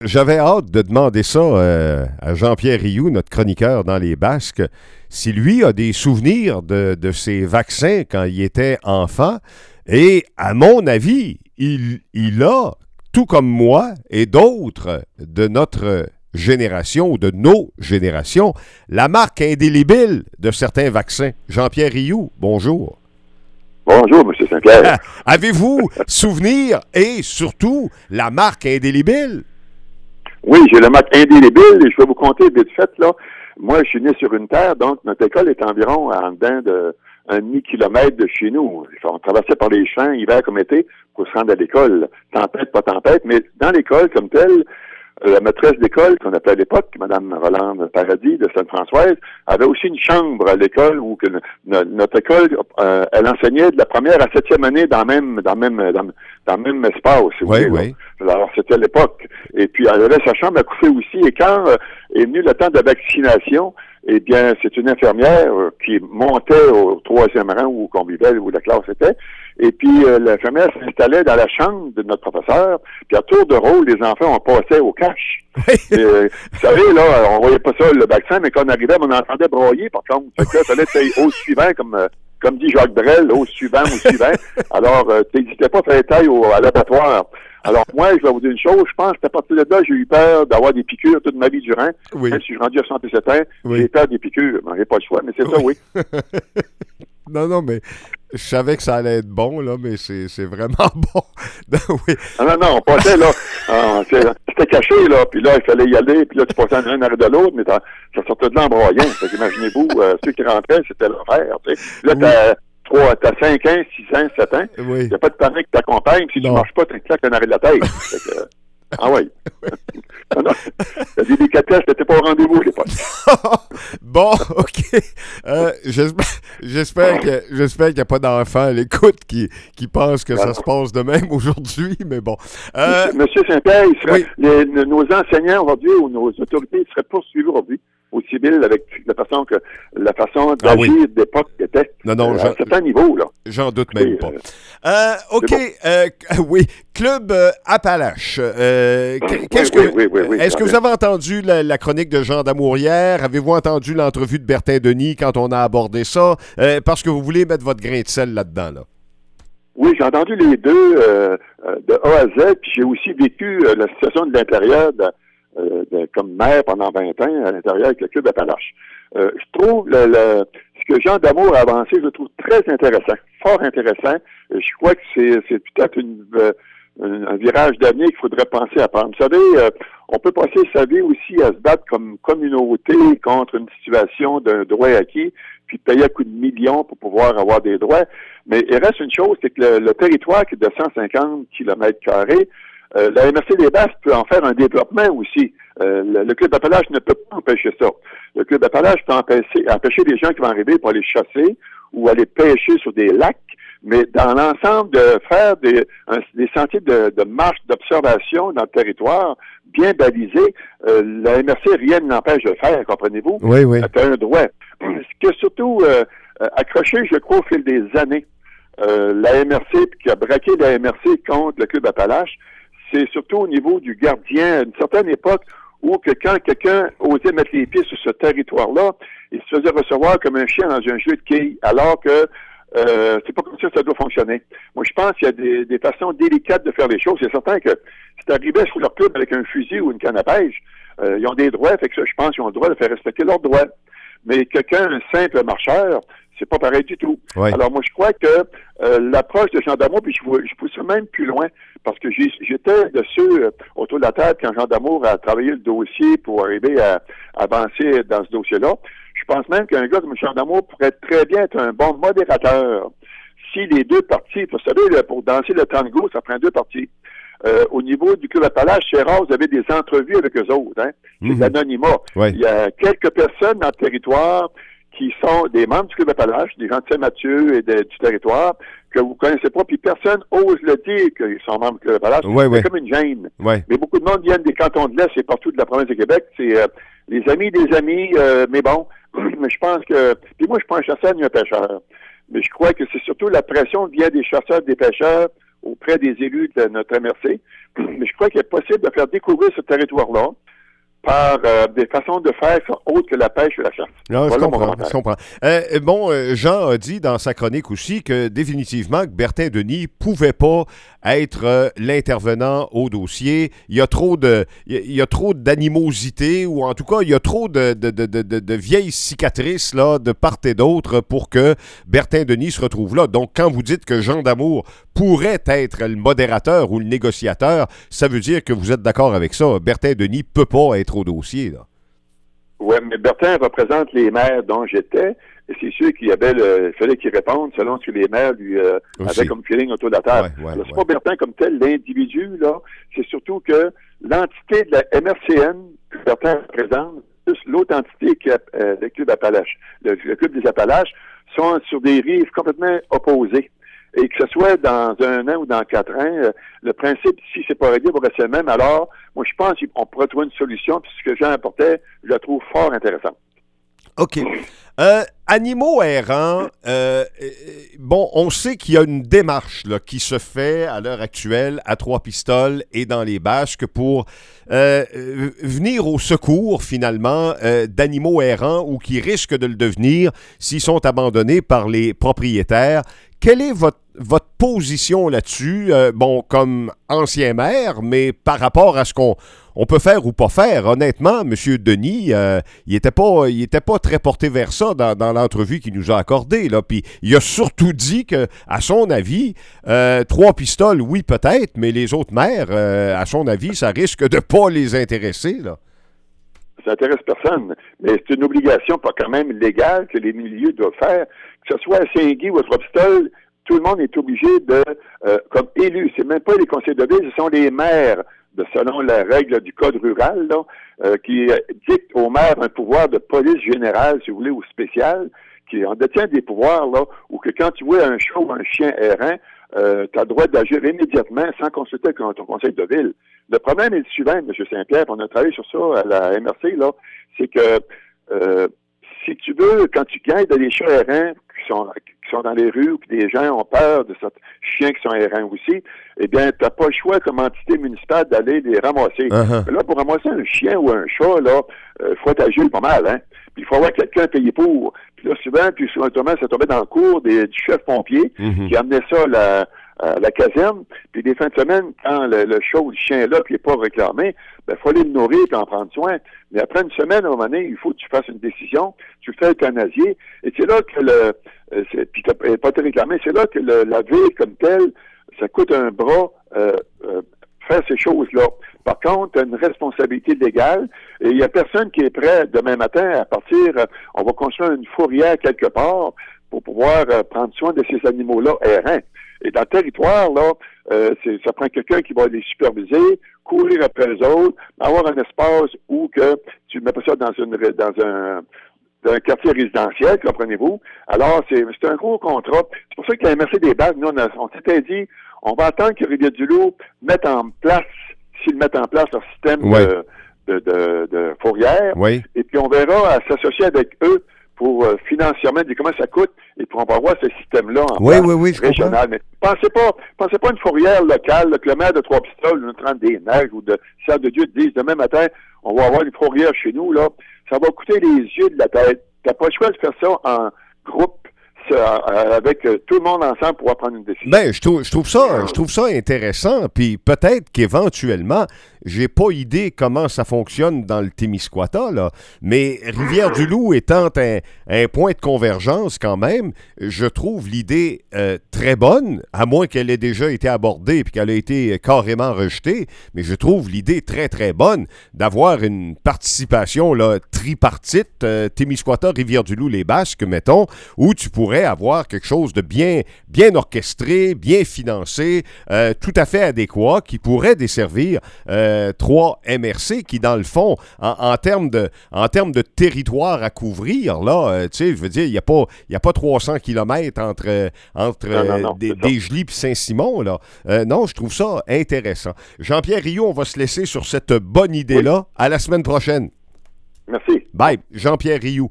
J'avais hâte de demander ça à Jean-Pierre Rioux, notre chroniqueur dans les Basques, si lui a des souvenirs de ses vaccins quand il était enfant. Et à mon avis, il a, tout comme moi et d'autres de notre génération ou de nos générations, la marque indélébile de certains vaccins. Jean-Pierre Rioux, bonjour. Bonjour, M. Saint-Pierre. Avez-vous souvenir et surtout la marque indélébile? Oui, j'ai la marque indélébile et je vais vous conter vite fait, là. Moi, je suis né sur une terre, donc notre école est environ en dedans de 1,5 kilomètre de chez nous. On traversait par les champs, hiver comme été, pour se rendre à l'école. Tempête, pas tempête, mais dans l'école comme telle, la maîtresse d'école, qu'on appelait à l'époque, Mme Rolande Paradis de Sainte-Françoise, avait aussi une chambre à l'école où notre école, elle enseignait de la première à 7e année dans le même espace. Oui, oui. Alors, c'était à l'époque. Et puis, elle avait sa chambre à coucher aussi. Et quand est venu le temps de la vaccination, eh bien, c'est une infirmière qui montait au 3e rang où qu'on vivait, où la classe était. Et puis, l'infirmière s'installait dans la chambre de notre professeur. Puis, à tour de rôle, les enfants, on passait au cash. Vous savez, là, on voyait pas ça, le vaccin, mais quand on arrivait, on entendait broyer, par contre. Fait que là, il fallait être au suivant, comme dit Jacques Brel, au suivant. Alors, t'hésitais pas à faire taille à l'abattoir. Alors, moi, je vais vous dire une chose, je pense qu'à partir de là, j'ai eu peur d'avoir des piqûres toute ma vie durant. Oui. Même si je suis rendu à 67 ans, oui. J'ai peur des piqûres. J'ai pas le choix, mais c'est ça, oui. Non, mais je savais que ça allait être bon, là, mais c'est vraiment bon. Oui. Non, on passait, là, c'était caché, là, puis là, il fallait y aller, puis là, tu passais un arrêt de l'autre, mais ça sortait de là en broyant. Fait qu'imaginez-vous, ceux qui rentraient, c'était l'enfer, tu sais. Là, t'as 5 ans, 6 ans, 7 ans, il n'y a pas de parent qui t'accompagne, si tu ne marches pas, tu te claques un arrêt de la tête. Oui. Non, la délicatesse n'était pas au rendez-vous à l'époque. Bon, OK. J'espère qu'il n'y a pas d'enfants à l'écoute qui pensent que ça se passe de même aujourd'hui, mais bon. Monsieur Saint-Pierre, nos enseignants aujourd'hui ou nos autorités seraient poursuivis aujourd'hui au civil avec la façon d'agir d'époque était. Non, à un certain niveau, là. J'en doute même pas. OK. Oui. Club Appalaches. Est-ce que vous avez entendu la chronique de Jean Damourière? Avez-vous entendu l'entrevue de Bertin Denis quand on a abordé ça? Parce que vous voulez mettre votre grain de sel là-dedans, là. Oui, j'ai entendu les deux de A à Z, puis j'ai aussi vécu la situation de l'intérieur comme maire pendant 20 ans à l'intérieur avec le Club Appalaches. Je trouve ce que Jean Damour a avancé, je le trouve très intéressant, fort intéressant. Je crois que c'est peut-être un virage d'avenir qu'il faudrait penser à prendre. Vous savez, on peut passer sa vie aussi à se battre comme communauté contre une situation d'un droit acquis, puis payer à coups de millions pour pouvoir avoir des droits. Mais il reste une chose, c'est que le territoire qui est de 150 km², la MRC des Basques peut en faire un développement aussi. Le Club Appalaches ne peut pas empêcher ça. Le Club Appalaches peut empêcher les gens qui vont arriver pour aller chasser ou aller pêcher sur des lacs, mais dans l'ensemble de faire des sentiers de marche, d'observation dans le territoire, bien balisés, la MRC, rien ne l'empêche de le faire, comprenez-vous? Oui. C'est un droit. Ce qui a surtout accroché, je crois, au fil des années, la MRC, puis qui a braqué la MRC contre le Club Appalaches, c'est surtout au niveau du gardien, à une certaine époque où quand quelqu'un osait mettre les pieds sur ce territoire-là, il se faisait recevoir comme un chien dans un jeu de quilles, alors que c'est pas comme ça que ça doit fonctionner. Moi, je pense qu'il y a des façons délicates de faire les choses. C'est certain que si tu arrivais sur leur club avec un fusil ou une canne à pêche, ils ont des droits, fait que ça, je pense qu'ils ont le droit de faire respecter leurs droits. Mais quelqu'un, un simple marcheur, c'est pas pareil du tout. Oui. Alors, moi, je crois que l'approche de Jean Damour, puis je pousse même plus loin, parce que j'étais de ceux autour de la table quand Jean Damour a travaillé le dossier pour arriver à avancer dans ce dossier-là. Je pense même qu'un gars comme Jean Damour pourrait très bien être un bon modérateur. Si les deux parties, vous savez, pour danser le tango, ça prend deux parties. Au niveau du Club Appalaches, c'est rare, vous avez des entrevues avec eux autres. Hein? C'est de l'anonymat. Oui. Il y a quelques personnes dans le territoire qui sont des membres du Club Appalaches, des gens de Saint-Mathieu et du territoire, que vous connaissez pas, puis personne ose le dire qu'ils sont membres du Club Appalaches. C'est comme une gêne. Oui. Mais beaucoup de monde viennent des cantons de l'Est et partout de la province de Québec. C'est les amis des amis, mais bon, mais je pense que... Puis moi, je suis pas un chasseur ni un pêcheur. Mais je crois que c'est surtout la pression vient des chasseurs, des pêcheurs, auprès des élus de notre MRC. Mais je crois qu'il est possible de faire découvrir ce territoire-là par des façons de faire qui sont autres que la pêche et la chasse. Non, voilà je comprends. Jean a dit dans sa chronique aussi que définitivement que Bertin Denis pouvait pas être l'intervenant au dossier. Il y a trop d'animosité, ou en tout cas, il y a trop de vieilles cicatrices là, de part et d'autre pour que Bertin Denis se retrouve là. Donc, quand vous dites que Jean D'Amour pourrait être le modérateur ou le négociateur, ça veut dire que vous êtes d'accord avec ça. Bertin Denis peut pas être au dossier, là. Oui, mais Bertin représente les maires dont j'étais, et c'est sûr qu'il fallait qu'il réponde selon ce que les maires lui avaient comme feeling autour de la table. Alors, c'est pas Bertin comme tel, l'individu, là, c'est surtout que l'entité de la MRCN que Bertin représente, plus l'autre entité qui est le Club Appalaches, le Club des Appalaches, sont sur des rives complètement opposées. Et que ce soit dans 1 an ou dans 4 ans, le principe, si c'est pas réglé, va rester le même. Alors, moi, je pense qu'on pourrait trouver une solution, puis ce que Jean apportait, je la trouve fort intéressante. OK. Animaux errants, on sait qu'il y a une démarche là, qui se fait à l'heure actuelle à Trois-Pistoles et dans les Basques pour venir au secours, finalement, d'animaux errants ou qui risquent de le devenir s'ils sont abandonnés par les propriétaires. Quelle est votre position là-dessus, comme ancien maire, mais par rapport à ce qu'on peut faire ou pas faire? Honnêtement, M. Denis, il était pas très porté vers ça dans l'entrevue qu'il nous a accordée, là. Puis il a surtout dit que, à son avis, Trois-Pistoles, oui, peut-être, mais les autres maires, à son avis, ça risque de pas les intéresser, là. Ça n'intéresse personne, mais c'est une obligation pas quand même légale que les milieux doivent faire. Que ce soit à Saint-Guy ou à Trois-Pistoles, tout le monde est obligé de, comme élu, c'est même pas les conseils de ville, ce sont les maires, selon la règle du code rural, là, qui dictent aux maires un pouvoir de police générale, si vous voulez, ou spécial, qui en détient des pouvoirs, là, où que quand tu vois un chat ou un chien errant, tu as le droit d'agir immédiatement sans consulter ton conseil de ville. Le problème est le suivant, M. Saint-Pierre, on a travaillé sur ça à la MRC, là, c'est que si tu veux, quand tu gagnes des chats errants qui sont dans les rues ou que des gens ont peur de ces chiens qui sont errants aussi, eh bien, tu n'as pas le choix comme entité municipale d'aller les ramasser. Uh-huh. Là, pour ramasser un chien ou un chat, là, faut agir pas mal, hein. Puis il faut avoir quelqu'un payé pour. Puis là, souvent, ça tombait dans le cours du chef pompier qui amenait ça à la caserne. Puis des fins de semaine, quand le chat ou le chien est là puis il n'est pas réclamé, il faut aller le nourrir et en prendre soin. Mais après une semaine, à un moment donné, il faut que tu fasses une décision, tu fais euthanasier, et c'est là que puis tu n'as pas été réclamé, c'est là que la ville comme telle, ça coûte un bras faire ces choses-là. Par contre, tu as une responsabilité légale et il n'y a personne qui est prêt demain matin à partir, on va construire une fourrière quelque part pour pouvoir prendre soin de ces animaux-là errants. Et dans le territoire, là, ça prend quelqu'un qui va les superviser, courir après eux autres, avoir un espace où que tu ne mets pas ça dans un quartier résidentiel, comprenez-vous. Alors, c'est un gros contrat. C'est pour ça que la MRC des Basques, nous, on s'était dit, on va attendre que Rivière-du-Loup mette en place, s'ils mettent en place leur système de fourrière, et puis on verra à s'associer avec eux pour financièrement dire comment ça coûte, et puis on va voir ce système-là en place régional. Mais pensez pas une fourrière locale, là, que le maire de Trois-Pistoles, nous trente des Neiges ou de Serre de Dieu te dise demain matin, on va avoir une fourrière chez nous, là, ça va coûter les yeux de la tête. T'as pas le choix de faire ça en groupe, avec tout le monde ensemble pour prendre une décision. Ben, je trouve ça intéressant, puis peut-être qu'éventuellement, j'ai pas idée comment ça fonctionne dans le Témiscouata, là, mais Rivière-du-Loup étant un point de convergence quand même, je trouve l'idée très bonne, à moins qu'elle ait déjà été abordée puis qu'elle ait été carrément rejetée, mais je trouve l'idée très, très bonne d'avoir une participation là, tripartite, Témiscouata, Rivière-du-Loup, les Basques, mettons, où tu pourrais avoir quelque chose de bien orchestré, bien financé, tout à fait adéquat, qui pourrait desservir 3 MRC qui, dans le fond, en termes de territoire à couvrir, là, tu sais, je veux dire, il n'y a pas 300 kilomètres entre Desjolies et Saint-Simon, là. Non, je trouve ça intéressant. Jean-Pierre Rioux, on va se laisser sur cette bonne idée-là. À la semaine prochaine. Merci. Bye. Jean-Pierre Rioux.